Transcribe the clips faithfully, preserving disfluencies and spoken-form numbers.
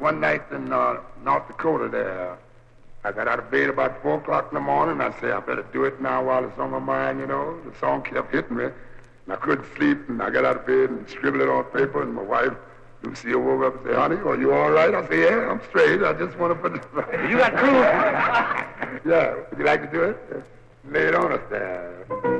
one night in uh, North Dakota there. I got out of bed about four o'clock in the morning. I said, I better do it now while it's on my mind, you know. The song kept hitting me. And I couldn't sleep, and I got out of bed and scribbled it on paper, and my wife, Lucille, woke up and said, honey, are you all right? I said, yeah, I'm straight. I just want to put it right. You got proof. Yeah. Would you like to do it? Lay it on us there.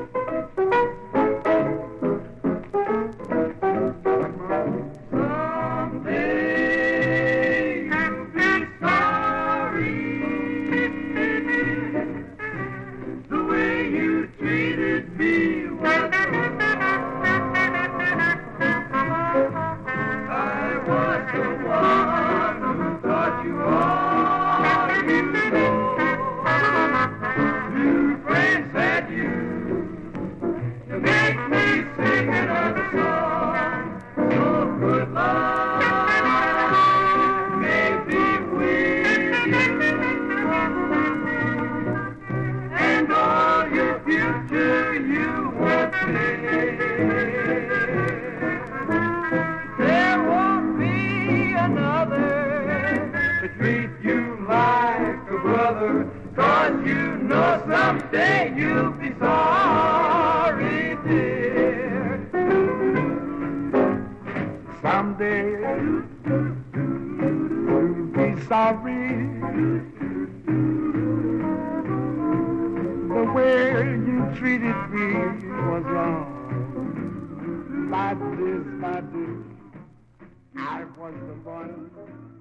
Someday you'll be sorry, dear. Someday you'll be sorry. The way you treated me was wrong. Like this, my dear, I was the one.